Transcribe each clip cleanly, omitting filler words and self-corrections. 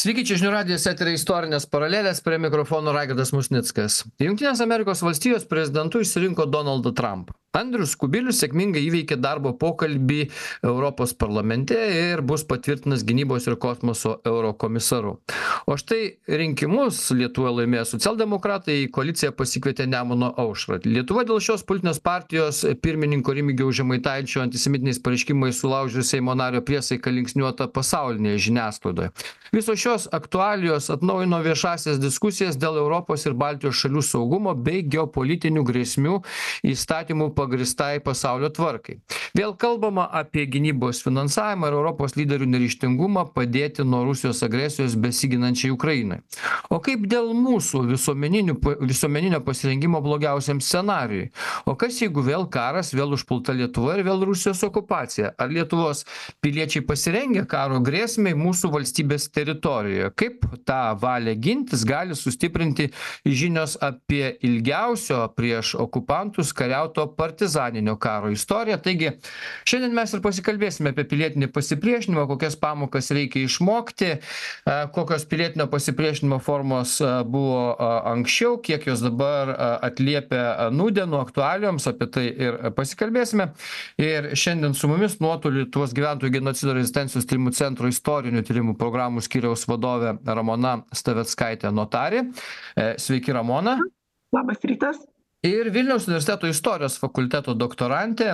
Sveiki, čia žinių radijas eteryje istorinės paralelės, prie mikrofono Raigardas Musnickas. Jungtinės Amerikos valstijos prezidentu išsirinko Donaldą Trumpą. Andrius Kubilius sėkmingai įveikė darbo pokalbį Europos parlamente ir bus patvirtinas gynybos ir kosmoso eurokomisaru. O štai rinkimus Lietuvoje laimėjo socialdemokratai, į koaliciją pasikvietė Nemuno aušrą. Lietuva dėl šios politinės partijos pirmininko Remigijaus Žemaitaičio antisemitiniais pareiškimais sulaužė Seimo nario priesaiką linksniuotą pasaulinėje žiniasklaidoje. Visos šios aktualijos atnaujino viešąsias diskusijas dėl Europos ir Baltijos šalių saugumo bei geopolitinių grėsmių įstatymų pagristai pasaulio tvarkai. Vėl kalbama apie gynybos finansavimą ir Europos lyderių neryžtingumą padėti nuo Rusijos agresijos besiginančiai Ukrainai. O kaip dėl mūsų visuomeninio pasirengimo blogiausiam scenarijui? O kas jeigu vėl karas, vėl užpulta Lietuva ir vėl Rusijos okupacija? Ar Lietuvos piliečiai pasirengę karo grėsmei mūsų valstybės teritorijoje? Kaip tą valią gintis gali sustiprinti žinios apie ilgiausio prieš okupantus kariauto partizaninio karo istoriją? Taigi, šiandien mes ir pasikalbėsime apie pilietinį pasipriešinimą, kokias pamokas reikia išmokti, kokios pilietinio pasipriešinimo formos buvo anksčiau, kiek jos dabar atliepia nūdienų aktualijoms, apie tai ir pasikalbėsime. Ir šiandien su mumis nuotoliu Lietuvos gyventojų genocido rezistencijos tyrimų centro istorinių tyrimų programų skyriaus vadovė Ramona Staveckaitė Notarė. Sveiki, Ramona. Labas rytas. Ir Vilniaus universiteto istorijos fakulteto doktorantė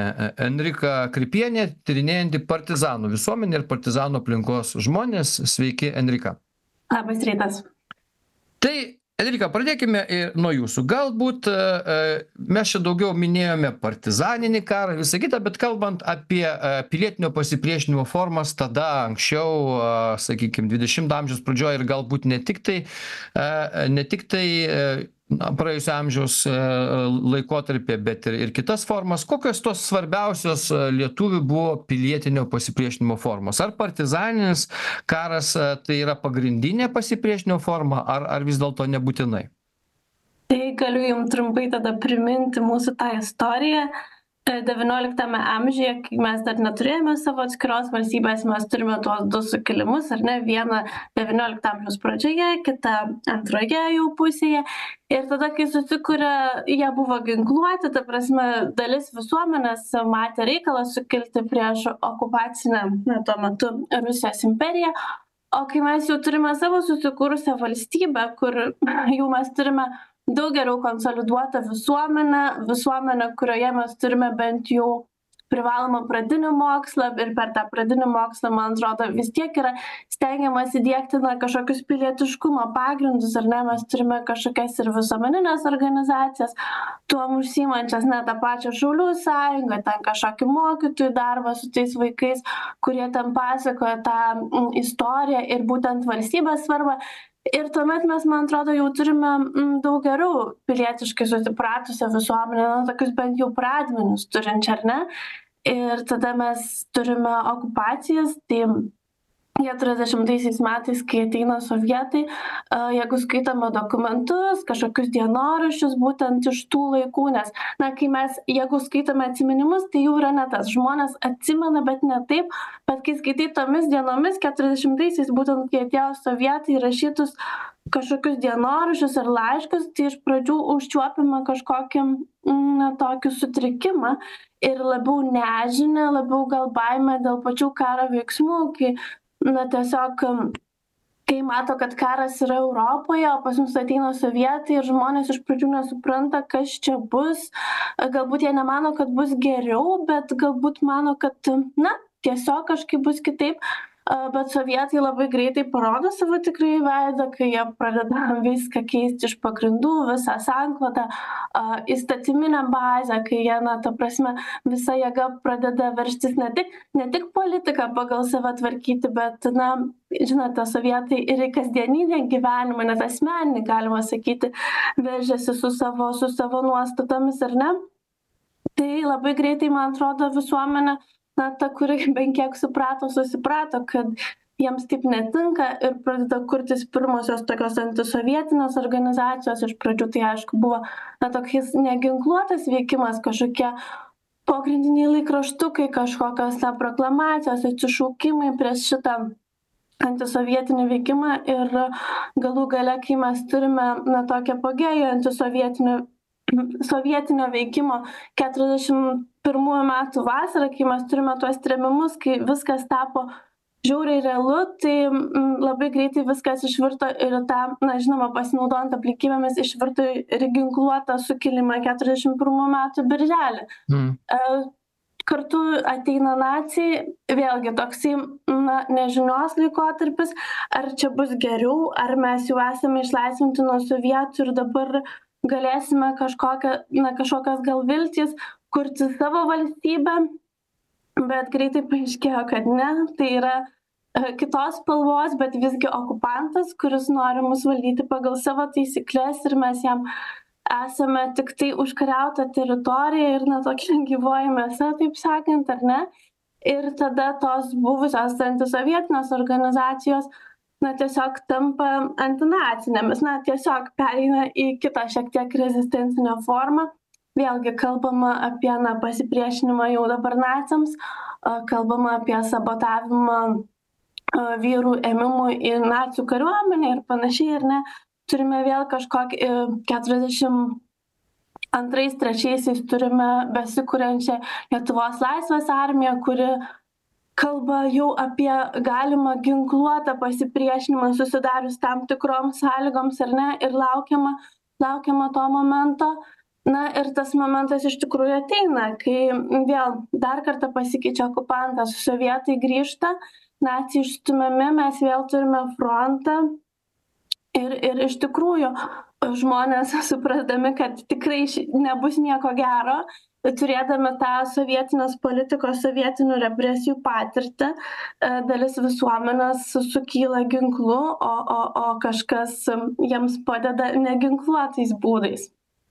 Enrika Kripienė, tyrinėjanti partizanų visuomenę ir partizanų aplinkos žmonės. Sveiki, Enrika. Labas rytas. Tai, Enrika, pradėkime nuo jūsų. Galbūt mes čia daugiau minėjome partizaninį karą, visą kitą, bet kalbant apie pilietinio pasipriešinimo formas, tada anksčiau, sakykime, 20 amžiaus pradžioje ir galbūt ne tik tai praėjusio amžiaus laikotarpį, bet ir kitas formas. Kokios tos svarbiausios lietuvių buvo pilietinio pasipriešinimo formos? Ar partizaninis karas tai yra pagrindinė pasipriešinimo forma, ar vis dėlto nebūtinai? Tai galiu jums trumpai tada priminti mūsų tą istoriją. XIX amžiuje, kai mes dar neturėjome savo atskiros valstybės, mes turime tuos du sukilimus, ar ne, vieną XIX amžiaus pradžioje, kitą antroje jau pusėje. Ir tada, kai susikuria, jie buvo ginkluoti, ta prasme, dalis visuomenės matė reikalą sukilti prieš okupacinę, tuo metu Rusijos imperiją. O kai mes jau turime savo susikūrusią valstybę, kur jau mes turime daug geriau konsoliduotą visuomenę, kurioje mes turime bent jau privalomą pradinį mokslą ir per tą pradinį mokslą, man atrodo, vis tiek yra stengiamas įdiegti kažkokius pilietiškumo pagrindus, ar ne, mes turime kažkokias ir visuomeninės organizacijas, tuom užsiimančias, tą pačią Šaulių sąjungą, ten kažkokį mokytojų darbą su tais vaikais, kurie ten pasakoja tą istoriją ir būtent valstybės svarbą. Ir tuomet mes, man atrodo, jau turime daug geriau pilietiškai susipratusią visuomenę, tokius bent jau pradmenis turinčią, ar ne? Ir tada mes turime okupacijas, tai 40 metais, kai ateina sovietai, jeigu skaitome dokumentus, kažkokius dienoraščius būtent iš tų laikų, nes, jeigu skaitome atsiminimus, tai jau yra ne tas. Žmonės atsimena, bet ne taip, bet kai skaitai tomis dienomis, 40-aisiais, būtent kai atėjo sovietai rašytus kažkokius dienoraščius ar laiškus, tai iš pradžių užčiuopima kažkokį tokį sutrikimą ir labiau nežinia, labiau gal baimė dėl pačių karo veiksmų, kai tiesiog, kai mato, kad karas yra Europoje, o pas mus ateina sovietai ir žmonės iš pradžių nesupranta, kas čia bus. Galbūt jie nemano, kad bus geriau, bet galbūt mano, kad, tiesiog kažkaip bus kitaip. Bet sovietai labai greitai parodo savo tikrąjį veidą, kai jie pradeda viską keisti iš pagrindų, visą sanklodą, įstatyminę bazę, kai jie, ta prasme, visa jėga pradeda veržtis ne tik politiką pagal save tvarkyti, bet, žinote, sovietai ir į kasdieninę gyvenimą, net asmeninį, galima sakyti, veržiasi su savo nuostatomis, ar ne? Tai labai greitai, man atrodo, visuomenė, ta, kuri bent kiek susiprato, kad jiems taip netinka ir pradeda kurtis pirmosios tokios antisovietinės organizacijos. Iš pradžių tai, aišku, buvo toks neginkluotas veikimas, kažkokie pogrindiniai laikraštukai, kažkokios proklamacijos, atsišaukimai prieš šitą antisovietinį veikimą ir galų gale, kai mes turime tokią apogėjų sovietinio veikimo 41 metų vasarą, kai mes turime tuos trėmimus, kai viskas tapo žiauriai realu, tai labai greitai viskas išvirto ir tą, žinoma, pasinaudojant aplinkybėmis, išvirto ir ginkluotą sukilimą 41 metų birželį. Kartu ateina naciai, vėlgi toksai nežinios laikotarpis, ar čia bus geriau, ar mes jau esame išlaisvinti nuo sovietų ir dabar galėsime kažkokias gal viltys kurti savo valstybę, bet greitai paaiškėjo, kad ne, tai yra kitos spalvos, bet visgi okupantas, kuris nori mus valdyti pagal savo taisyklės ir mes jam esame tik tai užkariauta teritorija ir tokia gyvoji mėsa, taip sakant, ar ne? Ir tada tos buvusios antisovietinės organizacijos tiesiog tampa antinacinėmis, tiesiog pereina į kitą šiek tiek rezistencinę formą. Vėlgi kalbama apie pasipriešinimą jau dabar naciams, kalbama apie sabotavimą vyrų ėmimų į nacių kariuomenę ir panašiai, ar ne? Turime vėl kažkokį 42-43 turime besikuriančią Lietuvos laisvės armiją, kuri kalba jau apie galimą ginkluotą pasipriešinimą susidarius tam tikroms sąlygoms, ar ne, ir laukiama to momento. Ir tas momentas iš tikrųjų ateina, kai vėl dar kartą pasikeičia okupantas, sovietai grįžta, naciai išstumiami, mes vėl turime frontą. Ir iš tikrųjų žmonės suprasdami, kad tikrai nebus nieko gero, turėdami tą sovietinės politikos, sovietinių represijų patirtį, dalis visuomenės sukyla ginklu, o kažkas jiems padeda neginkluotais būdais.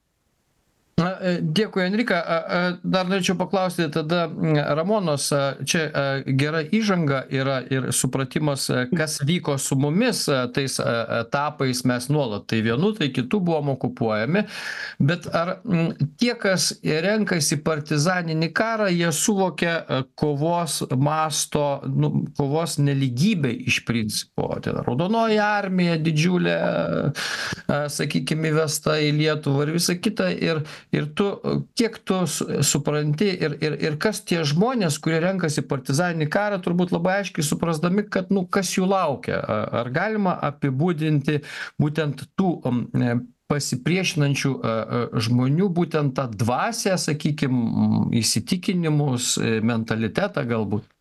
Dėkui, Enrika. Dar norėčiau paklausti tada Ramonos, čia gera įžanga yra ir supratimas, kas vyko su mumis tais etapais, mes nuolat tai vienu, tai kitu buvom okupuojami, bet ar tie, kas renkasi partizaninį karą, jie suvokia kovos masto, kovos neligybę iš principo. Tai Raudonoji armija didžiulė, sakykime, įvesta į Lietuvą ir visa kita. Ir tu, kiek tu supranti ir kas tie žmonės, kurie renkasi partizaninį karą, turbūt labai aiškiai suprasdami, kad, kas jų laukia. Ar galima apibūdinti būtent tų pasipriešinančių žmonių, būtent tą dvasią, sakykime, įsitikinimus, mentalitetą galbūt?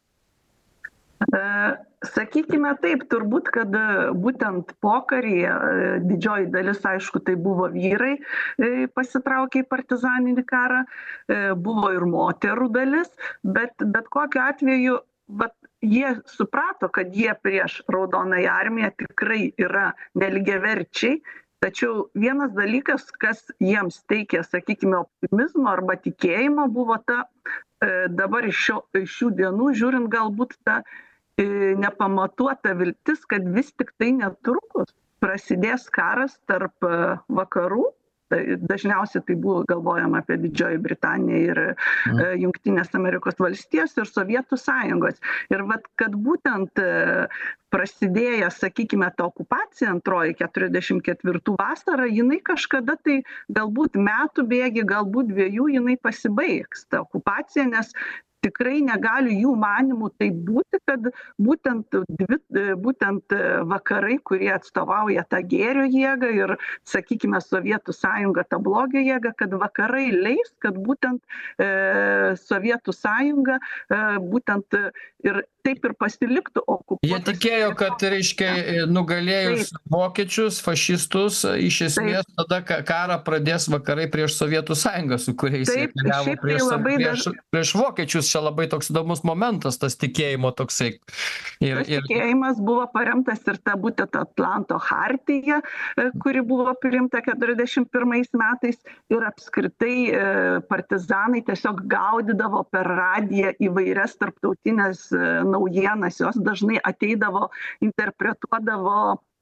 Sakykime taip, turbūt, kad būtent pokaryje didžioji dalis, aišku, tai buvo vyrai pasitraukė į partizaninį karą, buvo ir moterų dalis, bet kokiu atveju jie suprato, kad jie prieš Raudonąją armiją tikrai yra nelygiaverčiai. Tačiau vienas dalykas, kas jiems teikė, sakykime, optimizmo arba tikėjimo, buvo ta dabar iš šių dienų žiūrint galbūt ta nepamatuota viltis, kad vis tik tai netrukus prasidės karas tarp vakarų. Dažniausiai tai buvo galvojama apie Didžioji Britaniją ir Jungtinės Amerikos valstijos ir Sovietų sąjungos. Ir kad būtent prasidėjęs, sakykime, ta okupacija antroji 44 vasarą, jinai kažkada tai galbūt metų bėgy, galbūt 2 jinai pasibaigs ta okupacija, nes tikrai negali jų manymų taip būti, kad būtent vakarai, kurie atstovauja tą gėrio jėgą ir, sakykime, Sovietų sąjunga tą blogio jėgą, kad vakarai leis, kad būtent Sovietų sąjunga būtent ir taip ir pasiliktų okupuotas. Jie tikėjo, kad, reiškia, nugalėjus vokiečius, fašistus, iš esmės tada karą pradės vakarai prieš Sovietų sąjungą, su kuriais jie keliavo prieš vokiečius. Čia labai toks įdomus momentas, tas tikėjimo toksai. Tikėjimas buvo paremtas ir ta būtent Atlanto chartija, kuri buvo priimta 41 metais ir apskritai partizanai tiesiog gaudydavo per radiją įvairias tarptautinės naujienas, jos dažnai ateidavo, interpretuodavo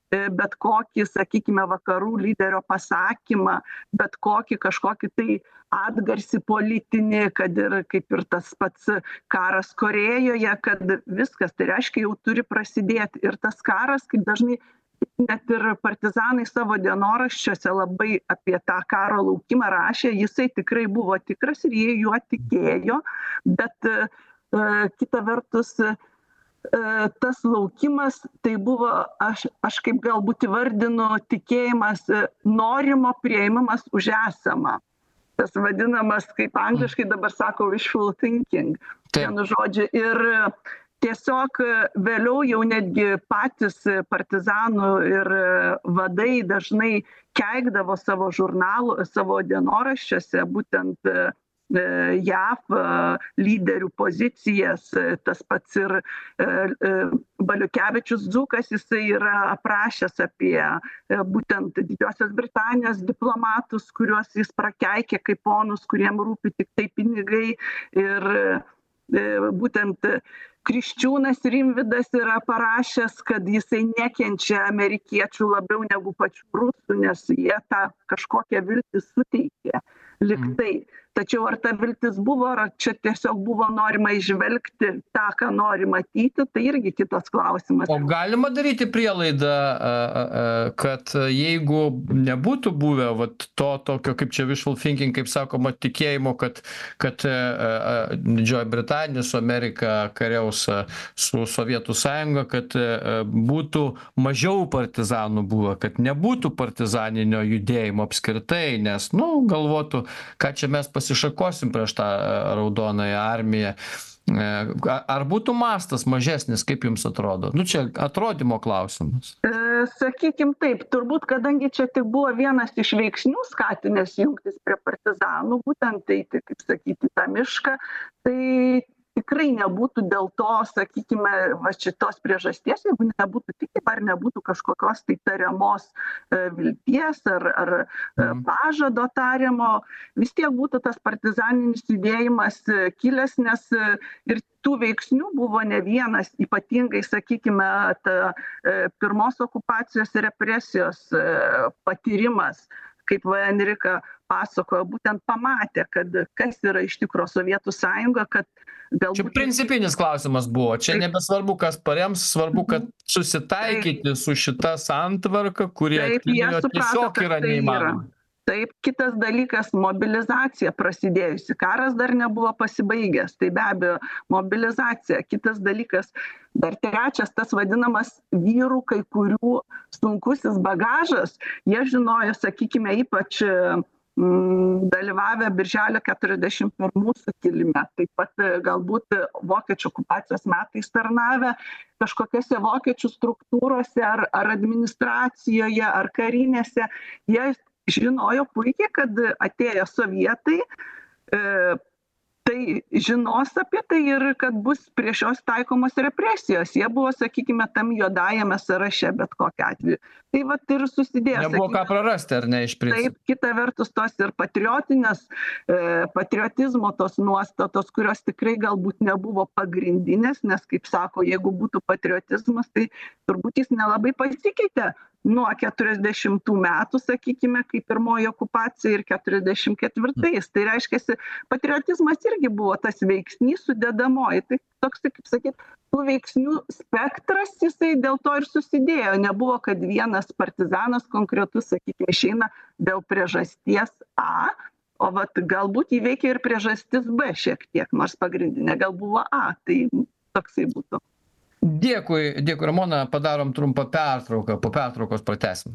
bet kokį, sakykime, vakarų lyderio pasakymą, bet kažkokį tai atgarsį politinį, kad ir kaip ir tas pats karas Korejoje, kad viskas, tai reiškia, jau turi prasidėti. Ir tas karas, kaip dažnai net ir partizanai savo dienoraščiuose labai apie tą karo laukimą rašė, jisai tikrai buvo tikras ir jie juo tikėjo, bet kita vertus, tas laukimas tai buvo, aš kaip galbūt įvardinu, tikėjimas, norimo priėmimas už esamą. Tas vadinamas, kaip angliškai dabar sako, wishful thinking. Vienu žodžiu. Ir tiesiog vėliau jau netgi patys partizanų ir vadai dažnai keikdavo savo žurnalų, savo dienoraščiuose būtent JAV lyderių pozicijas, tas pats ir Baliukevičius Dzūkas, jisai yra aprašęs apie būtent Didžiosios Britanijos diplomatus, kuriuos jis prakeikė kaip ponus, kuriem rūpi tik tai pinigai. Ir būtent Kriščiūnas Rimvydas yra parašęs, kad jisai nekenčia amerikiečių labiau negu pačių rusų, nes jie tą kažkokią viltį suteikė. Liktai. Tačiau ar ta viltis buvo, ar čia tiesiog buvo norima įžvelgti tą, ką nori matyti, tai irgi kitas klausimas. O galima daryti prielaidą, kad jeigu nebūtų buvę to tokio, kaip čia wishful thinking, kaip sakoma, tikėjimo, kad Didžioji Britanija su Amerika kariaus su Sovietų sąjunga, kad būtų mažiau partizanų buvę, kad nebūtų partizaninio judėjimo apskritai, nes, galvotų, ką čia mes pasišakosim prieš tą raudonąją armiją. Ar būtų mastas mažesnis, kaip jums atrodo? Čia atrodymo klausimas. Sakykim taip, turbūt, kadangi čia tik buvo vienas iš veiksnių skatinęs jungtis prie partizanų, būtent eiti, kaip sakyti, tą mišką, tai tikrai nebūtų dėl to, sakykime, šitos priežasties, jeigu nebūtų tikima ar nebūtų kažkokios tai tariamos vilties ar pažado tariamo, vis tiek būtų tas partizaninis judėjimas kilęs, nes ir tų veiksnių buvo ne vienas, ypatingai, sakykime, pirmos okupacijos represijos patyrimas, kaip Enrika pasakojo, būtent pamatė, kad kas yra iš tikro Sovietų sąjunga, kad galbūt... Čia principinis klausimas buvo. Čia nebesvarbu, kas parems, svarbu, kad susitaikyti su šita santvarka, kurie tiesiog yra neįmanoma. Taip, kitas dalykas, mobilizacija prasidėjusi. Karas dar nebuvo pasibaigęs, tai be abejo mobilizacija. Kitas dalykas, dar trečias, tas vadinamas vyrų kai kurių sunkusis bagažas. Jie žinojo, sakykime, ypač dalyvavę Birželio 41 sukilime, taip pat galbūt vokiečių okupacijos metais tarnavę kažkokiose vokiečių struktūrose ar administracijoje, ar karinėse. Jie žinojo puikiai, kad atėję sovietai, tai žinos apie tai ir kad bus prieš juos taikomos represijos. Jie buvo, sakykime, tam juodajame sąraše bet kokiu atveju. Tai vat ir susidėjo. Nebuvo ką prarasti, ar ne, iš principo? Taip, kita vertus tos ir patriotizmo tos nuostatos, kurios tikrai galbūt nebuvo pagrindinės, nes, kaip sako, jeigu būtų patriotizmas, tai turbūt jis nelabai pasikeitė nuo 40 metų, sakykime, kai pirmoji okupacija ir 44. Tai reiškia, patriotizmas irgi buvo tas veiksnys sudedamoji. Tai toks, kaip sakyt, tų veiksnių spektras jisai dėl to ir susidėjo. Nebuvo, kad vienas partizanas konkretus, sakykime, išeina dėl priežasties A, o vat galbūt įveikia ir priežastis B šiek tiek, nors pagrindinė gal buvo A. Tai toksai būtų. Dėkui, Ramona, padarom trumpą pertrauką, po pertraukos pratęsim.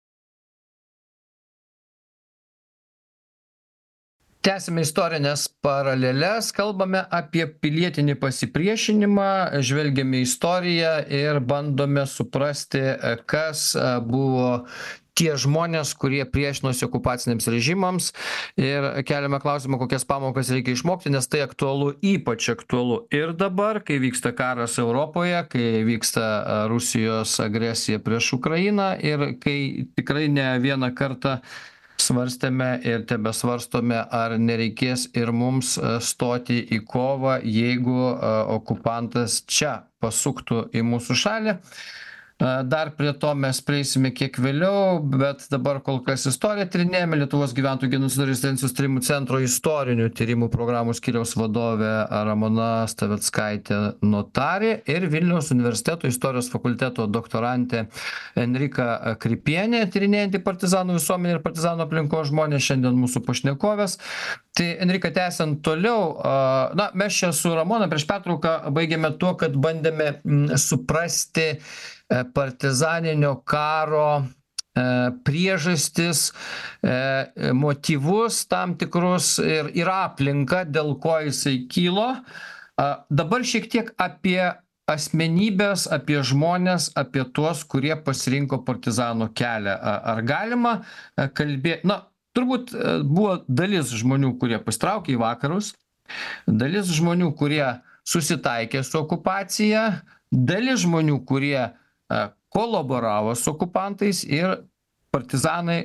Tęsime istorinės paraleles, kalbame apie pilietinį pasipriešinimą, žvelgiame į istoriją ir bandome suprasti, kas buvo tie žmonės, kurie priešinosi okupaciniams režimams, ir keliame klausimą, kokias pamokas reikia išmokti, nes tai aktualu, ypač aktualu ir dabar, kai vyksta karas Europoje, kai vyksta Rusijos agresija prieš Ukrainą ir kai tikrai ne vieną kartą svarstėme ir tebesvarstome, ar nereikės ir mums stoti į kovą, jeigu okupantas čia pasuktų į mūsų šalį. Dar prie to mes prieisime kiek vėliau, bet dabar kol kas istoriją tyrinėjame. Lietuvos gyventojų genocido ir rezistencijos tyrimų centro istorinių tyrimų programų skyriaus vadovė Ramona Staveckaitė Notarė ir Vilniaus universiteto istorijos fakulteto doktorantė Enrika Kripienė, tyrinėjanti partizanų visuomenę ir partizanų aplinkos žmonės, šiandien mūsų pašnekovės. Tai Enrika, tęsiant toliau, mes čia su Ramona prieš pertrauką baigėme tuo, kad bandėme suprasti partizaninio karo priežastis, motyvus tam tikrus ir aplinką, dėl ko jisai kilo. Dabar šiek tiek apie asmenybės, apie žmonės, apie tuos, kurie pasirinko partizano kelią. Ar galima kalbėti? Turbūt buvo dalis žmonių, kurie pasitraukė į vakarus, dalis žmonių, kurie susitaikė su okupacija, dalis žmonių, kurie kolaboravo su okupantais ir partizanai,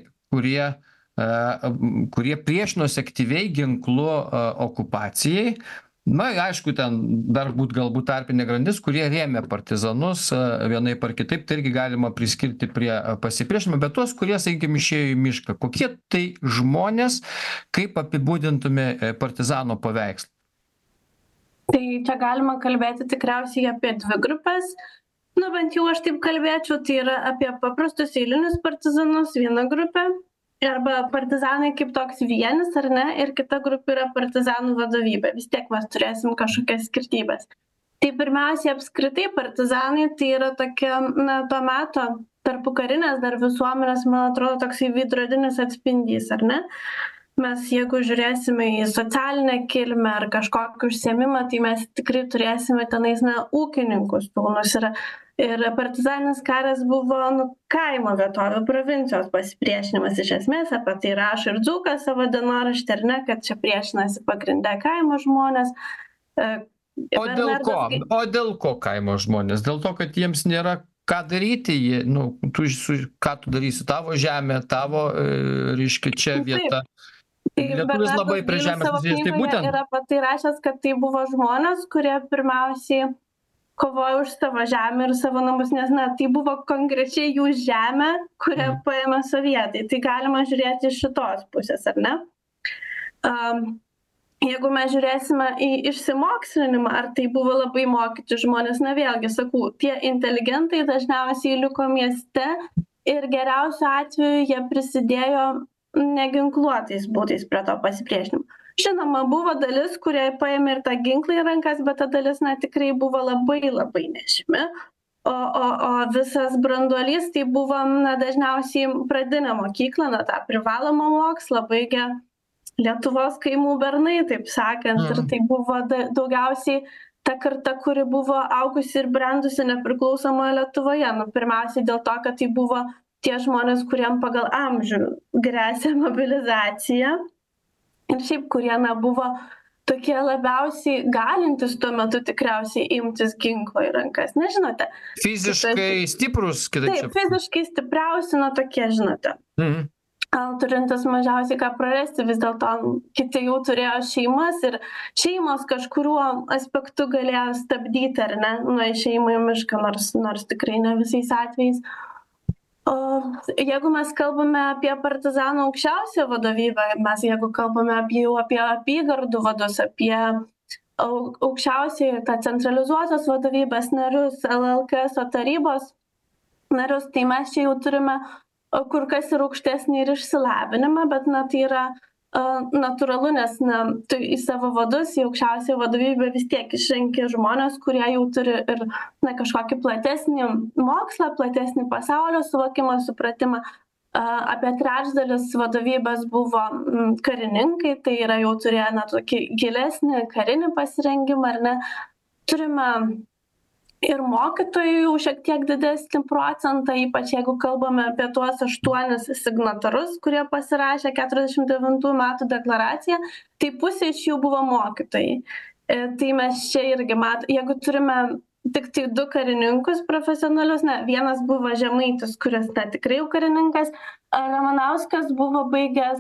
kurie priešinosi aktyviai ginklu okupacijai. Aišku, ten dar galbūt tarpinė grandis, kurie rėmė partizanus vienaip ar kitaip, tai irgi galima priskirti prie pasipriešinimo, bet tuos, kurie, sakykime, išėjo į mišką. Kokie tai žmonės, kaip apibūdintume partizano paveikslą? Tai čia galima kalbėti tikriausiai apie dvi grupės. Bent jau aš taip kalbėčiau, tai yra apie paprastus eilinius partizanus, viena grupė, arba partizanai kaip toks vienis, ar ne, ir kita grupė yra partizanų vadovybė. Vis tiek mes turėsim kažkokias skirtybės. Tai pirmiausiai apskritai partizanai tai yra tokia, to meto tarpukarinės dar visuomenės, man atrodo, toksai veidrodinis atspindys, ar ne? Mes jeigu žiūrėsime į socialinę kilmę ar kažkokį užsiėmimą, tai mes tikrai turėsime tenais, ūkininkus pilnus. Ir partizaninis karas buvo kaimo vietovių provincijos pasipriešinimas iš esmės, apie tai rašo ir Dzūkas savo dienoraštį, ar ne, kad čia priešinasi pagrindę kaimo žmonės. O dėl ko kaimo žmonės? Dėl to, kad jiems nėra ką daryti, ką tu darysi, tavo žemė, tavo, reiškia, čia vieta. Lietuvis labai prie žemės susijęs, tai būtent. Ir apie tai rašęs, kad tai buvo žmonės, kurie pirmiausiai kovojo už savo žemę ir savo namus, nes tai buvo konkrečiai jų žemė, kurią paėmė sovietai. Tai galima žiūrėti iš šitos pusės, ar ne? Jeigu mes žiūrėsime į išsimokslinimą, ar tai buvo labai mokyti žmonės, vėlgi sakau, tie inteligentai dažniausiai liko mieste ir geriausiu atveju jie prisidėjo neginkluotais būdais prie to pasipriešinimo. Žinoma, buvo dalis, kurie paėmė ir tą ginklą į rankas, bet ta dalis tikrai buvo labai labai nežymi. O visas branduolys tai buvo dažniausiai pradinė mokykla, tą privalomą mokslą baigė Lietuvos kaimų bernai, taip sakant. Ir tai buvo daugiausiai ta karta, kuri buvo augusi ir brendusi nepriklausomoje Lietuvoje. Pirmiausiai dėl to, kad tai buvo tie žmonės, kuriem pagal amžių grėsė mobilizacija. Ir šiaip, kurie buvo tokie labiausiai galintys tuo metu tikriausiai imtis ginklo į rankas. Nežinote. Fiziškai stiprus, kitaip. Taip, fiziškai stipriausi, tokie, žinote. Turintis mažiausiai ką prarasti, vis dėlto kiti jau turėjo šeimas ir šeimos kažkuriuo aspektu galėjo stabdyti, ar ne, išėjimą į mišką, nors tikrai ne visais atvejais. Jeigu mes kalbame apie partizanų aukščiausią vadovybę, mes jeigu kalbame apie apygardų vadus, apie aukščiausiai tą centralizuotos vadovybės narius, LLKS tarybos narius, tai mes čia jau turime kur kas ir aukštesnį ir išsilavinimą, bet tai yra natūralu, nes tu į savo vadus, į aukščiausią vadovybę vis tiek išrenki žmonės, kurie jau turi ir kažkokį platesnį mokslą, platesnį pasaulio suvokimą, supratimą. Apie trečdalis vadovybės buvo karininkai, tai yra jau turėję tokį gilesnį karinį pasirengimą, ar ne. Turime ir mokytojų jau šiek tiek didesnį procentą, ypač jeigu kalbame apie tuos 8 signatarus, kurie pasirašė 49 metų deklaraciją, tai pusė iš jų buvo mokytojai. Tai mes čia irgi jeigu turime tik tai 2 karininkus profesionalius, vienas buvo Žemaitis, kuris tikrai jau karininkas, Ramanauskas buvo baigęs,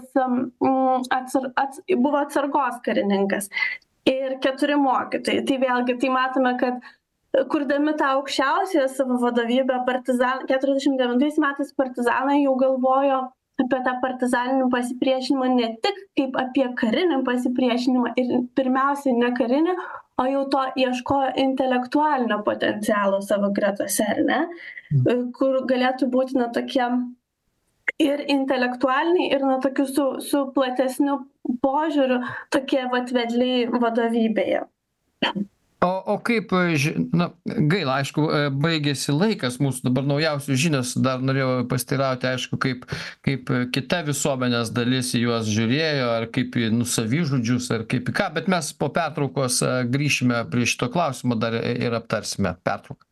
buvo atsargos karininkas ir 4 mokytojai. Tai vėlgi, tai matome, kad kurdami tą aukščiausiąją savo vadovybę, 49 metais partizanai jau galvojo apie tą partizaninį pasipriešinimą ne tik kaip apie karinį pasipriešinimą ir pirmiausiai ne karinį, o jau to ieškojo intelektualinio potencialo savo gretose, ar ne? Kur galėtų būti na tokie ir intelektualiniai, ir na tokiu su platesniu požiūriu tokie vedliai vadovybėje. O kaip, na, gaila, aišku, baigėsi laikas mūsų, dabar naujausios žinios, dar norėjau pasiteirauti, aišku, kaip kita visuomenės dalis į juos žiūrėjo, ar kaip į savižudžius, ar kaip į ką, bet mes po pertraukos grįšime prie šito klausimo dar ir aptarsime pertrauką.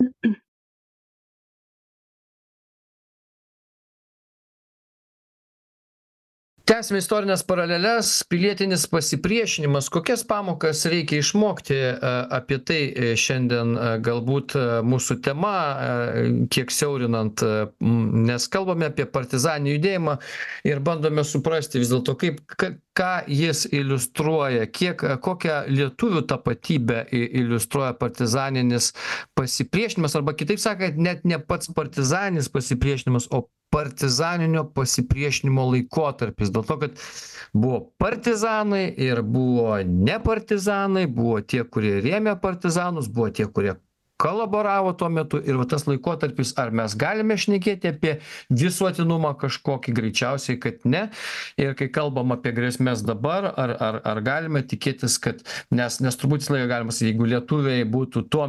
Tęsime istorinės paraleles, pilietinis pasipriešinimas. Kokias pamokas reikia išmokti? Apie tai šiandien galbūt mūsų tema, kiek siaurinant, nes kalbame apie partizaninį judėjimą ir bandome suprasti vis dėlto, ką jis iliustruoja, kokią lietuvių tapatybę iliustruoja partizaninis pasipriešinimas, arba kitaip sakant, net ne pats partizaninis pasipriešinimas, o partizaninio pasipriešinimo laikotarpis. Dėl to, kad buvo partizanai ir buvo ne partizanai, buvo tie, kurie rėmė partizanus, buvo tie, kurie kolaboravo tuo metu ir va tas laikotarpis, ar mes galime šnekėti apie visuotinumą kažkokį, greičiausiai, kad ne. Ir kai kalbam apie grėsmės dabar, ar galime tikėtis, kad, nes turbūt visą laiką galima sakyti, jeigu lietuviai būtų tuo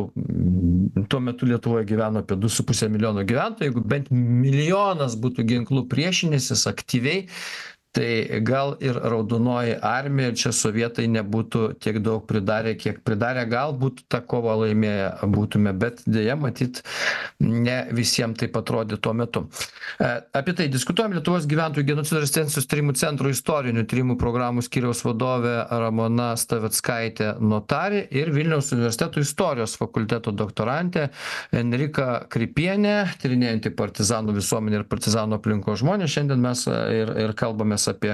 metu Lietuvoje gyveno apie 2,5 milijono gyventojų, jeigu bent milijonas būtų ginklų priešinęsis aktyviai, tai gal ir Raudonoji armija ir čia sovietai nebūtų tiek daug pridarę, kiek pridarė, galbūt tą kovą laimėję būtume, bet dėja, matyt, ne visiems taip atrodė tuo metu. Apie tai diskutuojam Lietuvos gyventojų genocido ir rezistencijos tyrimų centro istorinių tyrimų programų skyriaus vadovė Ramona Staveckaitė Notarė ir Vilniaus universiteto istorijos fakulteto doktorantė Enrika Krypienė, tyrinėjanti partizanų visuomenę ir partizanų aplinkos žmonės. Šiandien mes ir kalbame apie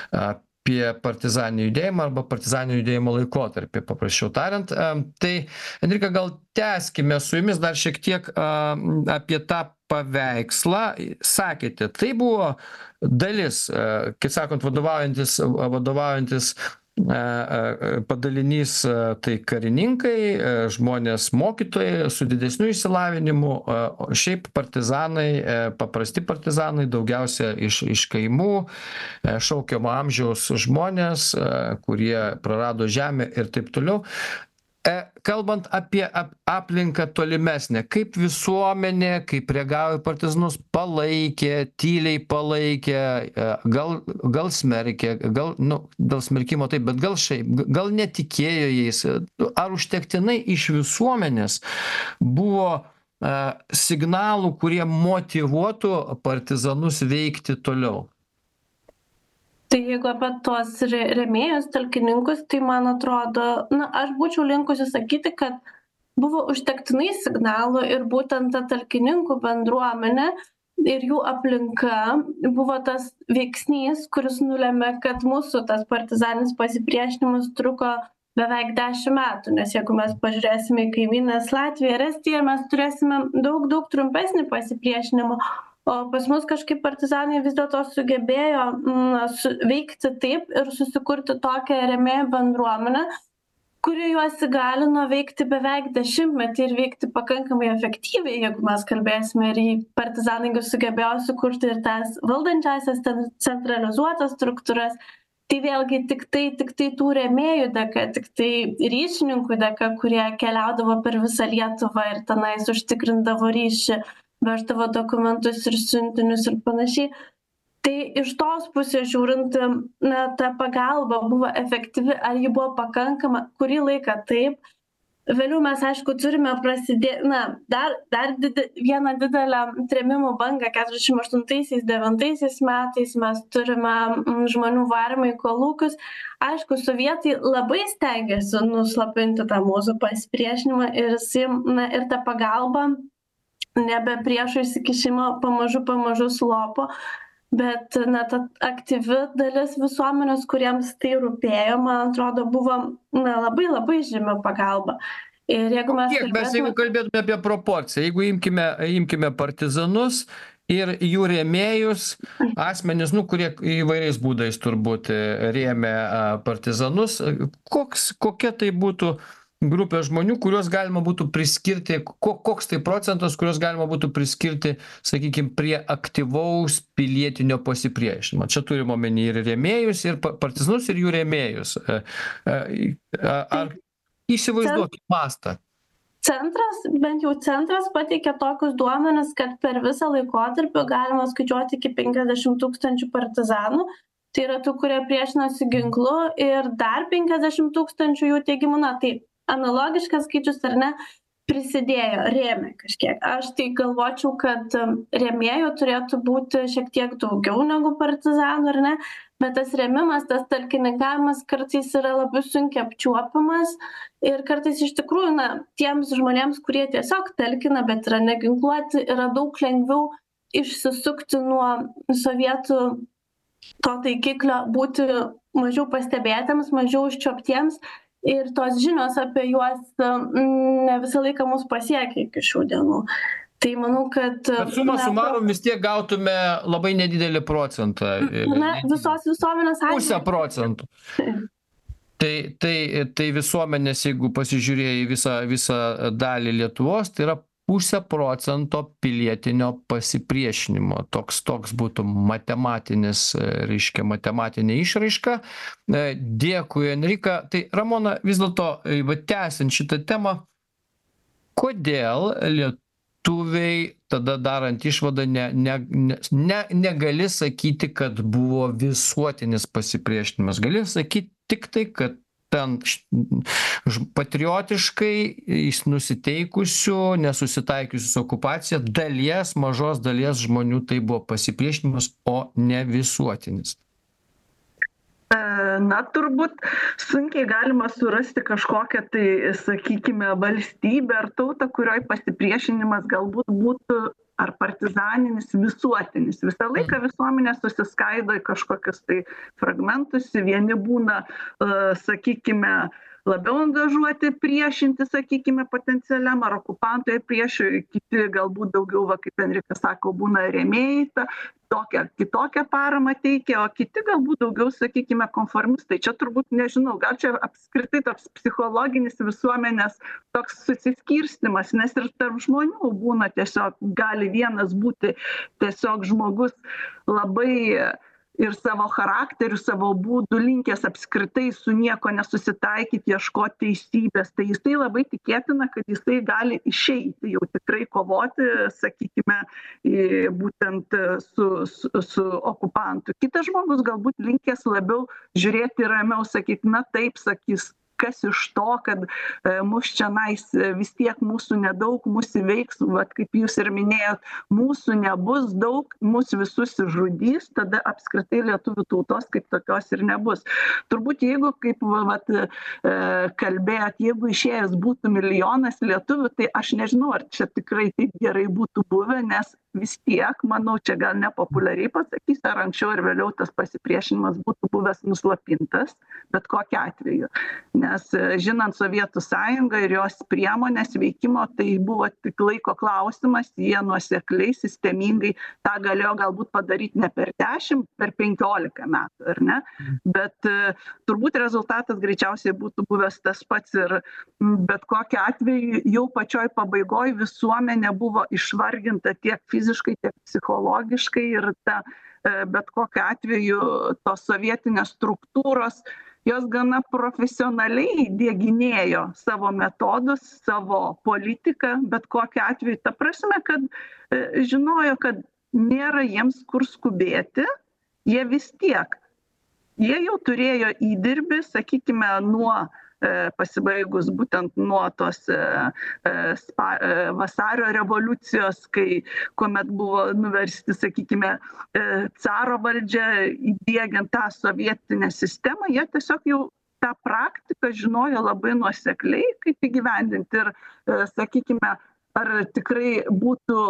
partizaninį judėjimą arba partizaninio judėjimo laikotarpį, paprasčiau tariant. Tai, Enrika, gal tęskime su jumis dar šiek tiek apie tą paveikslą. Sakėte, tai buvo dalis, kaip sakant, vadovaujantis padalinys, tai karininkai, žmonės mokytojai su didesniu išsilavinimu, šiaip partizanai, paprasti partizanai, daugiausia iš kaimų, šaukiamo amžiaus žmonės, kurie prarado žemę ir taip toliau. Kalbant apie aplinką tolimesnę, kaip visuomenė, kaip reagavo į partizanus, palaikė, tyliai palaikė, gal smerkė, dėl smerkimo taip, bet gal netikėjo jais, ar užtektinai iš visuomenės buvo signalų, kurie motyvuotų partizanus veikti toliau? Tai jeigu apie tuos rėmėjus, talkininkus, tai man atrodo, aš būčiau linkusi sakyti, kad buvo užtektinai signalų ir būtent ta talkininkų bendruomenė ir jų aplinka buvo tas veiksnys, kuris nulėmė, kad mūsų tas partizaninis pasipriešinimas truko beveik 10 metų, nes jeigu mes pažiūrėsime į kaimynės Latviją ir Estiją, mes turėsime daug trumpesnį pasipriešinimą. O pas mus kažkaip partizanai vis dėlto sugebėjo veikti taip ir susikurti tokią rėmėjų bendruomenę, kuri juos įgalino veikti beveik 10 metį ir veikti pakankamai efektyviai, jeigu mes kalbėsime, ir partizanai sugebėjo sukurti ir tas valdančiasias centralizuotas struktūras. Tai vėlgi tik tai tų rėmėjų dėka, tik tai ryšininkų dėka, kurie keliaudavo per visą Lietuvą ir tenais užtikrindavo ryšį, veždavo dokumentus ir siuntinius ir panašiai. Tai iš tos pusės žiūrint, ta pagalba buvo efektyvi, ar ji buvo pakankama, kurį laiką taip. Vėliau mes, aišku, turime dar vieną didelę trėmimų bangą 48-9 metais, mes turime žmonių varymą į kolūkius. Aišku, sovietai labai stengiasi nuslapinti tą mūsų pasipriešinimą ir tą pagalbą nebe priešo įsikišimo pamažu slopo, bet ta aktyvi dalis visuomenės, kuriems tai rūpėjo, man atrodo, buvo labai žymi pagalba. Ir jeigu mes Kiek mes, jeigu kalbėtume apie proporciją, jeigu imkime partizanus ir jų rėmėjus, asmenis, kurie įvairiais būdais turbūt rėmė partizanus, kokia tai būtų grupė žmonių, kuriuos galima būtų priskirti, koks tai procentas, kuriuos galima būtų priskirti, sakykime, prie aktyvaus pilietinio pasipriešinimo. Čia turime omeny ir rėmėjus, ir partizanus, ir jų rėmėjus. Ar įsivaizduokit mastą? Bent jau centras pateikia tokius duomenis, kad per visą laikotarpį galima skaičiuoti iki 50 000 partizanų. Tai yra tų, kurie priešinasi ginklu, ir dar 50 000 jų teigimu, tai analogiškas skaičius ar ne, prisidėjo, rėmė kažkiek. Aš tai galvočiau, kad rėmėjų turėtų būti šiek tiek daugiau negu partizanų, ar ne, bet tas rėmimas, tas talkininkavimas kartais yra labai sunkiai apčiuopiamas ir kartais iš tikrųjų, tiems žmonėms, kurie tiesiog talkina, bet yra neginkluoti, yra daug lengviau išsisukti nuo sovietų to taikiklio, būti mažiau pastebėtams, mažiau užčiuoptiems. Ir tos žinios apie juos ne visą laiką mus pasiekia iki šių dienų. Tai manau, kad... Bet summa summarum vis tiek gautume labai nedidelį procentą. Visos visuomenės atveju. 0,5%. Tai visuomenės, jeigu pasižiūrėjai visą dalį Lietuvos, tai yra 0,5% pilietinio pasipriešinimo. Toks būtų matematinė išraiška. Dėkui, Enrika. Tai Ramona, vis dėlto, tęsiant šitą temą, kodėl lietuviai, tada darant išvadą, negali sakyti, kad buvo visuotinis pasipriešinimas. Gali sakyti tik tai, kad ten patriotiškai nusiteikusių, nesusitaikiusių su okupacija mažos dalies žmonių tai buvo pasipriešinimas, o ne visuotinis. Turbūt sunkiai galima surasti kažkokią tai, sakykime, valstybę ar tautą, kurioj pasipriešinimas galbūt būtų ar partizaninis, visuotinis. Visą laiką visuomenė susiskaido į kažkokius tai fragmentus, vieni būna, sakykime, labiau angažuoti priešinti, sakykime, potencialiam ar okupantui priešui, kiti galbūt daugiau, kaip Enrikas sako, būna rėmėjai, kitokią paramą teikia, o kiti galbūt daugiau, sakykime, konformistai. Čia turbūt, nežinau, gal čia apskritai toks psichologinis visuomenės toks susiskirstimas, nes ir tarp žmonių būna tiesiog, gali vienas būti tiesiog žmogus labai ir savo charakteriu, savo būdu linkęs apskritai su nieko nesusitaikyti, ieškoti teisybės. Tai jisai labai tikėtina, kad jisai gali išeiti, jau tikrai kovoti, sakykime, būtent su okupantu. Kitas žmogus galbūt linkęs labiau žiūrėti ramiau, sakyti, taip, sakys, kas iš to, kad mus čionais vis tiek mūsų nedaug, mūsų veiks, kaip jūs ir minėjot, mūsų nebus daug, mūsų visus žudys, tada apskritai lietuvių tautos kaip tokios ir nebus. Turbūt jeigu, kaip kalbėjot, jeigu išėjęs būtų 1 milijonas lietuvių, tai aš nežinau, ar čia tikrai taip gerai būtų buvę, nes vis tiek, manau, čia gal nepopuliariai pasakys, ar anksčiau ir vėliau tas pasipriešinimas būtų buvęs nuslopintas, bet kokiu atveju. Nes žinant Sovietų sąjungą ir jos priemonės veikimo, tai buvo tik laiko klausimas, jie nuosekliai, sistemingai tą galėjo galbūt padaryti ne per 10, per 15 metų, ar ne? Bet turbūt rezultatas greičiausiai būtų buvęs tas pats ir bet kokiu atveju jau pačioj pabaigoj visuomenė buvo išvarginta tiek fiziškai, tiek psichologiškai ir bet kokiu atveju tos sovietinės struktūros, jos gana profesionaliai dieginėjo savo metodus, savo politiką, bet kokiu atveju, ta prasme, kad žinojo, kad nėra jiems kur skubėti, jie vis tiek, jie jau turėjo įdirbį, sakykime, nuo pasibaigus būtent nuo tos vasario revoliucijos, kuomet buvo nuversti, sakykime, caro valdžia, įdiegiant tą sovietinę sistemą, jie tiesiog jau tą praktiką žinojo labai nuosekliai, kaip įgyvendinti ir, sakykime, ar tikrai būtų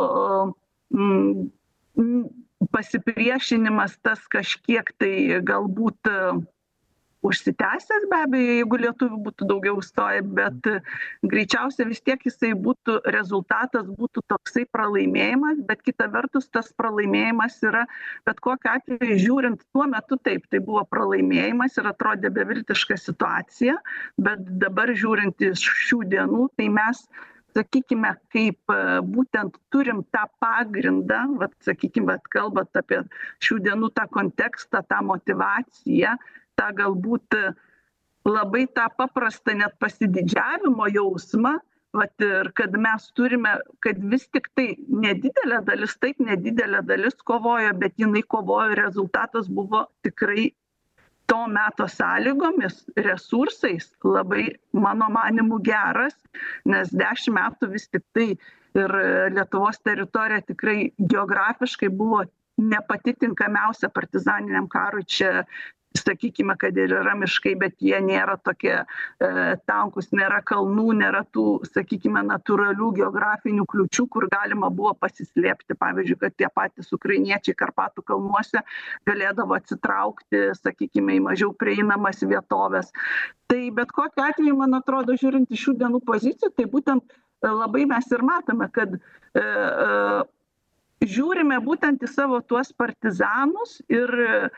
pasipriešinimas tas kažkiek tai galbūt užsitęsęs be abejo, jeigu lietuvių būtų daugiau stoję, bet greičiausiai vis tiek jisai būtų, rezultatas būtų toksai pralaimėjimas, bet kita vertus tas pralaimėjimas yra, bet kokiu atveju žiūrint tuo metu taip, tai buvo pralaimėjimas ir atrodė beviltiška situacija, bet dabar žiūrint iš šių dienų, tai mes sakykime, kaip būtent turim tą pagrindą, vat, sakykime, vat, kalbant apie šių dienų tą kontekstą, tą motyvaciją, tą galbūt labai tą paprastą net pasididžiavimo jausmą, vat, ir kad mes turime, kad vis tik tai nedidelė dalis, taip nedidelė dalis kovojo, bet jinai kovojo, rezultatas buvo tikrai to meto sąlygomis, resursais labai, mano manimu, geras, nes 10 metų vis tik tai ir Lietuvos teritorija tikrai geografiškai buvo ne pati tinkamiausia partizaniniam karui. Čia sakykime, kad ir yra miškai, bet jie nėra tokie tankus, nėra kalnų, nėra tų, sakykime, natūralių geografinių kliūčių, kur galima buvo pasislėpti. Pavyzdžiui, kad tie patys ukrainiečiai Karpatų kalnuose galėdavo atsitraukti, sakykime, į mažiau prieinamas vietovės. Tai bet kokiu atveju, man atrodo, žiūrint iš šių dienų pozicijų, tai būtent labai mes ir matome, kad žiūrime būtent į savo tuos partizanus ir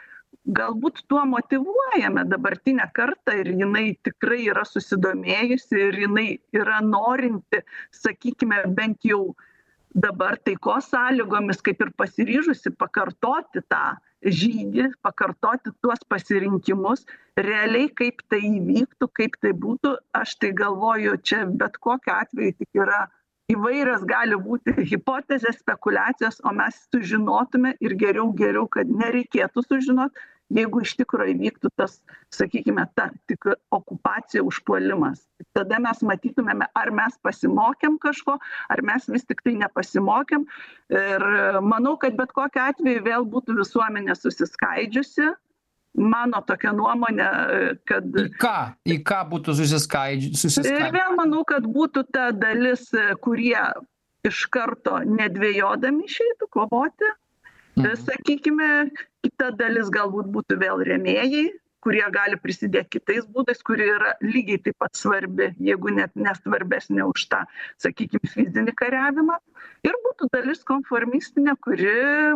galbūt tuo motyvuojame dabartinę kartą ir jinai tikrai yra susidomėjusi ir jinai yra norinti, sakykime, bent jau dabar taikos sąlygomis, kaip ir pasiryžusi pakartoti tą žygį, pakartoti tuos pasirinkimus, realiai kaip tai įvyktų, kaip tai būtų, aš tai galvoju, čia bet kokiu atveju tik yra įvairios gali būti hipotezės, spekulacijos, o mes sužinotume ir geriau, kad nereikėtų sužinoti, jeigu iš tikrųjų įvyktų tas, sakykime, ta tikra okupacija, užpuolimas. Tada mes matytumėme, ar mes pasimokėm kažko, ar mes vis tik tai nepasimokėm. Ir manau, kad bet kokiu atveju vėl būtų visuomenė susiskaidžiusi. Mano tokia nuomonė, kad... Į ką būtų susiskaidžiusi? Ir vėl manau, kad būtų ta dalis, kurie iš karto nedvejodami išeitų kovoti. Sakykime, kita dalis galbūt būtų vėl rėmėjai, kurie gali prisidėti kitais būdais, kurie yra lygiai taip pat svarbi, jeigu net nesvarbesnė už tą, sakykime, fizinį kariavimą. Ir būtų dalis konformistinė, kuri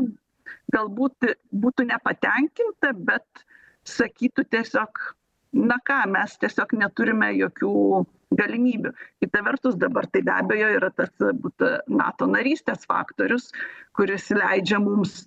galbūt būtų nepatenkinta, bet sakytų tiesiog, na ką, mes tiesiog neturime jokių galimybių. Kita vertus, dabar tai be abejo yra tas NATO narystės faktorius, kuris leidžia mums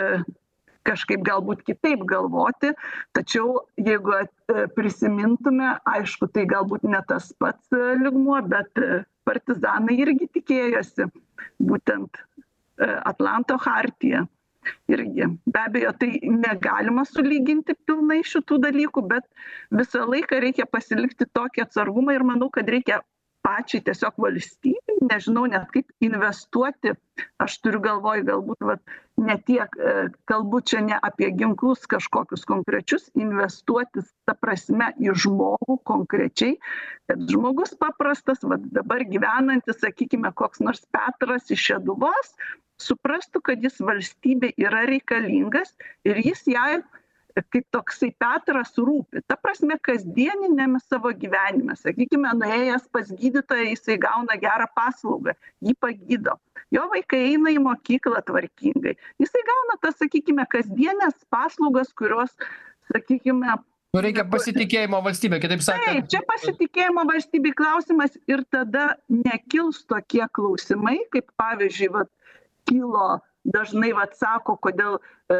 kažkaip galbūt kitaip galvoti, tačiau jeigu prisimintume, aišku, tai galbūt ne tas pats lygmuo, bet partizanai irgi tikėjosi būtent Atlanto chartiją. Irgi. Be abejo, tai negalima sulyginti pilnai šitų dalykų, bet visą laiką reikia pasilikti tokį atsargumą ir manau, kad reikia pačiai tiesiog valstybei, nežinau net kaip investuoti, aš turiu galvoj galbūt ne tiek, kalbu čia ne apie ginklus kažkokius konkrečius, investuoti ta prasme į žmogų konkrečiai, kad žmogus paprastas, dabar gyvenantis, sakykime, koks nors Petras iš Šeduvos, suprastų, kad jis valstybė yra reikalingas ir jis jai, kaip toksai Petras, rūpi. Ta prasme, kasdieninėme savo gyvenime, sakykime, nuėjęs pas gydytoją, jisai gauna gerą paslaugą, jį pagydo. Jo vaikai eina į mokyklą tvarkingai. Jisai gauna tas, sakykime, kasdienės paslaugas, kurios, sakykime, reikia pasitikėjimo valstybė, kitaip sakant. Taip, čia pasitikėjimo valstybė klausimas ir tada nekils tokie klausimai, kaip pavyzdžiui, kilo dažnai sako, kodėl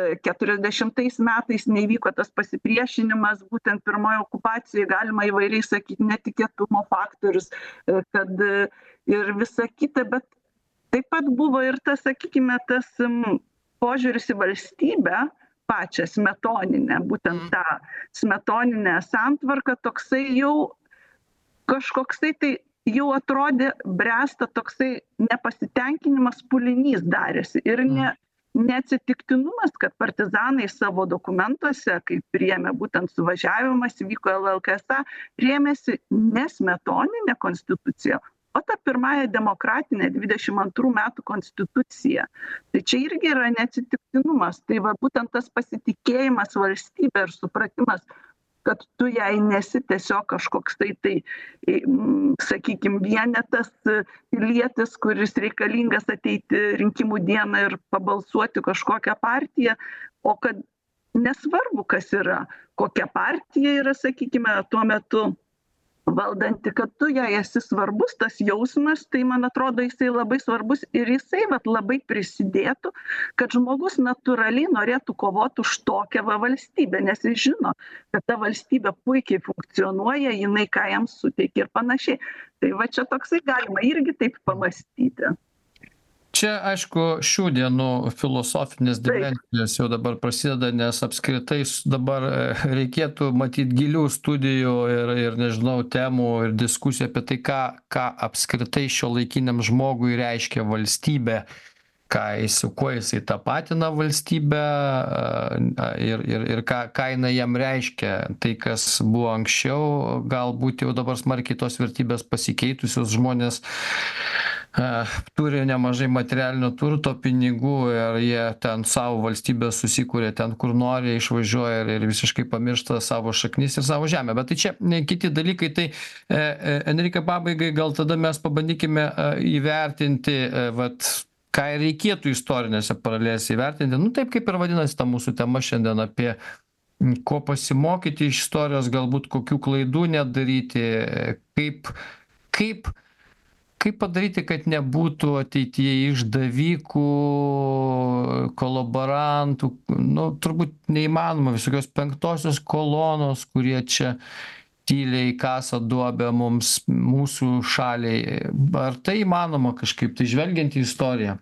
40 metais nevyko tas pasipriešinimas, būtent pirmoje okupacijoje galima įvairiai sakyti netikėtumo faktorius, kad ir visa kita, bet taip pat buvo ir tas, sakykime, tas požiūris į valstybę, pačią smetoninę, būtent tą smetoninę santvarką, toksai jau kažkoksai tai jau atrodė bręsta toksai nepasitenkinimas, pulinys darėsi. Ir neatsitiktinumas, kad partizanai savo dokumentuose, kai priėmė būtent suvažiavimas, vyko LLKSA, rėmėsi ne smetoninė konstitucija, o ta pirmąją demokratinė 22 metų konstitucija. Tai čia irgi yra neatsitiktinumas. Tai būtent tas pasitikėjimas valstybė ir supratimas, kad tu jai nesi tiesiog kažkoks tai sakykime, vienetas pilietis, kuris reikalingas ateiti rinkimų dieną ir pabalsuoti kažkokią partiją, o kad nesvarbu, kas yra, kokia partija yra, sakykime, tuo metu valdanti, kad tu jai esi svarbus, tas jausmas, tai man atrodo, jisai labai svarbus ir jisai labai prisidėtų, kad žmogus natūraliai norėtų kovoti už tokią valstybę, nes jis žino, kad ta valstybė puikiai funkcionuoja, jinai ką jam suteikia ir panašiai. Tai va čia toksai galima irgi taip pamastyti. Čia, aišku, šių dienų filosofinės dimensijos jau dabar prasideda, nes apskritai dabar reikėtų matyti gilių studijų ir nežinau, temų ir diskusijų apie tai, ką apskritai šiuolaikiniam žmogui reiškia valstybė, kuo jisai tapatina valstybę ir ką jinai jam reiškia. Tai, kas buvo anksčiau, galbūt jau dabar smarkiai tos vertybės pasikeitusios, žmonės turi nemažai materialinio turto, pinigų ir jie ten savo valstybę susikūrė ten, kur nori, išvažiuoja ir visiškai pamiršta savo šaknis ir savo žemę. Bet tai čia kiti dalykai. Tai Enrika, pabaigai gal tada mes pabandykime įvertinti, ką reikėtų istorinėse paralelėse įvertinti. Taip kaip ir vadinasi ta mūsų tema šiandien, apie ko pasimokyti iš istorijos, galbūt kokių klaidų nedaryti, kaip padaryti, kad nebūtų ateityje išdavikų, kolaborantų, turbūt neįmanoma, visokios penktosios kolonos, kurie čia tyliai kasa duobę mūsų šaliai. Ar tai įmanoma kažkaip, tai žvelgiant į istoriją?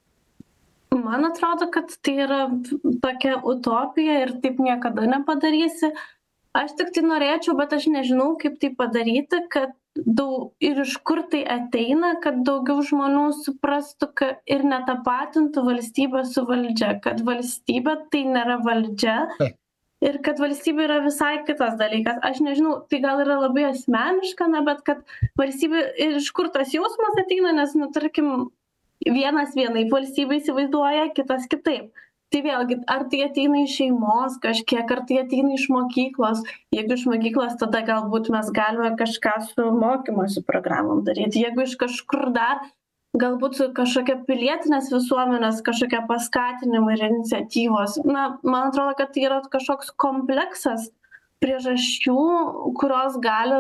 Man atrodo, kad tai yra tokia utopija ir taip niekada nepadarysi. Aš tik tai norėčiau, bet aš nežinau, kaip tai padaryti, kad ir iš kur tai ateina, kad daugiau žmonių suprastų ir netapatintų valstybę su valdžia, kad valstybė tai nėra valdžia ir kad valstybė yra visai kitas dalykas. Aš nežinau, tai gal yra labai asmeniška, bet kad valstybė ir iš kur tas jausmas ateina, nes, tarkim, vienas vienaip valstybė įsivaizduoja, kitas kitaip. Tai vėlgi, ar tai ateina iš šeimos kažkiek, ar tai ateina iš mokyklos. Jeigu iš mokyklos, tada galbūt mes galime kažką su mokymosi programom daryti. Jeigu iš kažkur dar, galbūt su kažkokia pilietinės visuomenės, kažkokia paskatinimai ir iniciatyvos. Man atrodo, kad tai yra kažkoks kompleksas priežasčių, kurios gali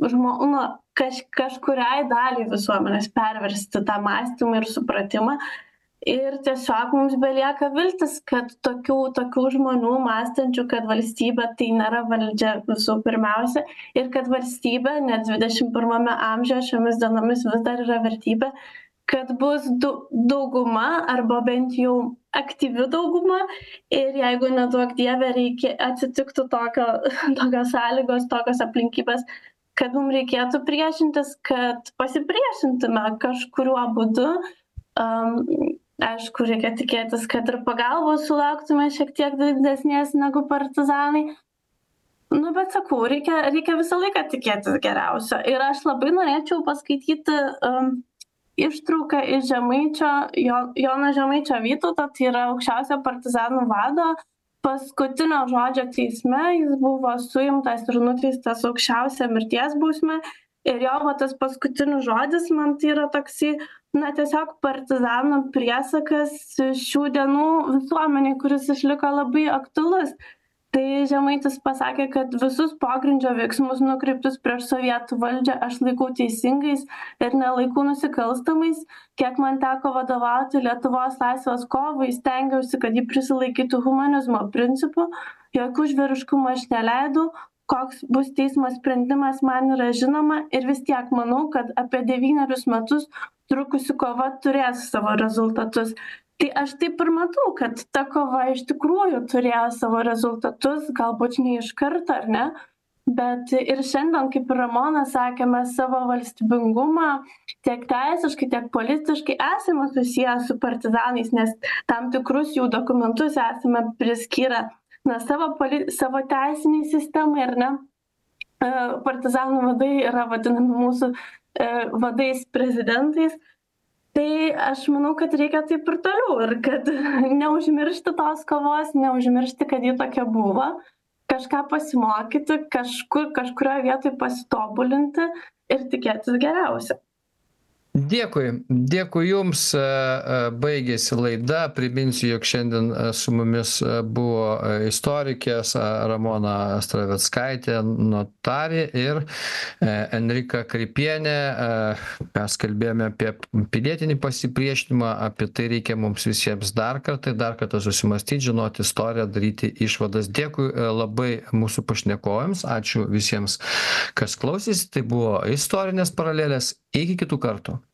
kažkuriai daliai visuomenės perversti tą mąstymą ir supratimą. Ir tiesiog mums belieka viltis, kad tokių žmonių mąstančių, kad valstybė tai nėra valdžia visų pirmiausia ir kad valstybė net 21 amžiuje šiomis dienomis vis dar yra vertybė, kad bus dauguma arba bent jau aktyvi dauguma ir jeigu neduok Dieve atsitiktų tokios sąlygos, tokios aplinkybės, kad mums reikėtų priešintis, kad pasipriešintume kažkuriuo būdu. Aišku, reikia tikėtis, kad ir pagalbos sulauktume šiek tiek didesnės negu partizanai. Bet sakau, reikia visą laiką tikėtis geriausio. Ir aš labai norėčiau paskaityti ištrauką iš Jono Žemaičio Vytauto, tai yra aukščiausio partizanų vado paskutinio žodžio teisme. Jis buvo suimtas ir nuteistas aukščiausia mirties bausme. Ir jo tas paskutinis žodis man tai yra toksai, tiesiog partizanų priesakas šių dienų visuomeniai, kuris išliko labai aktualus. Tai Žemaitis pasakė, kad visus pogrindžio veiksmus nukreiptus prieš sovietų valdžią aš laikau teisingais ir nelaikau nusikalstamais. Kiek man teko vadovauti Lietuvos laisvės kovai, stengiausi, kad ji prisilaikytų humanizmo principų, jokių žvėriškumų aš neleidau. Koks bus teismo sprendimas, man yra žinoma ir vis tiek manau, kad apie 9 metus trukusi kova turės savo rezultatus. Tai aš taip ir matau, kad ta kova iš tikrųjų turėjo savo rezultatus, galbūt ne iš karto, ar ne, bet ir šiandien, kaip ir Ramonas sakė, mes savo valstybingumą tiek teisiškai, tiek politiškai esame susiję su partizanais, nes tam tikrus jų dokumentus esame priskyrę savo teisiniai sistemai, ar ne? Partizanų vadai yra vadinami mūsų vadais prezidentais. Tai aš manau, kad reikia taip ir toliau ir kad neužmiršti tos kovos, neužmiršti, kad ji tokia buvo, kažką pasimokyti, kažkurioje vietoje pasitobulinti ir tikėtis geriausio. Dėkui Jums, baigėsi laida, priminsiu, jog šiandien su mumis buvo istorikės Ramona Straveckaitė, notarė ir Enrika Kripienė. Mes kalbėjome apie pilietinį pasipriešinimą, apie tai reikia mums visiems dar kartą susimastyti, žinoti istoriją, daryti išvadas. Dėkui labai mūsų pašnekovėms, ačiū visiems, kas klausėsi, tai buvo istorinės paralelės, iki kitų kartų.